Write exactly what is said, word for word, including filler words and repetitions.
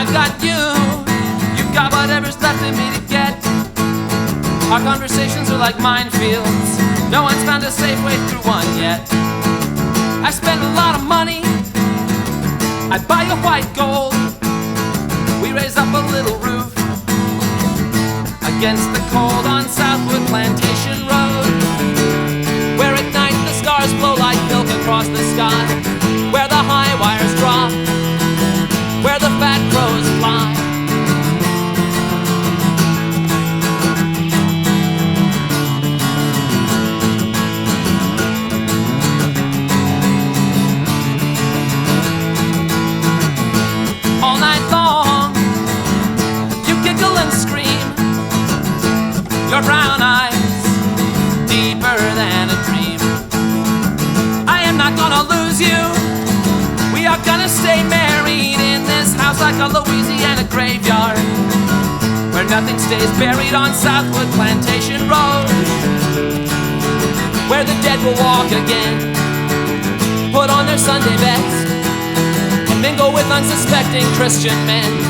I've got you, you've got whatever's left of me to get. Our conversations are like minefields, no one's found a safe way through one yet. I spend a lot of money, I buy you white gold. We raise up a little roof against the cold on Southwood Plantation Road, where at night the stars blow like milk across the sky, where the high wires drop, where the fat crows fly. All night long, you giggle and scream, your brown eyes deeper than a dream. I am not gonna lose you, we are gonna stay married in this house like a Louisiana graveyard, where nothing stays buried on Southwood Plantation Road, where the dead will walk again, put on their Sunday best, mingle with unsuspecting Christian men.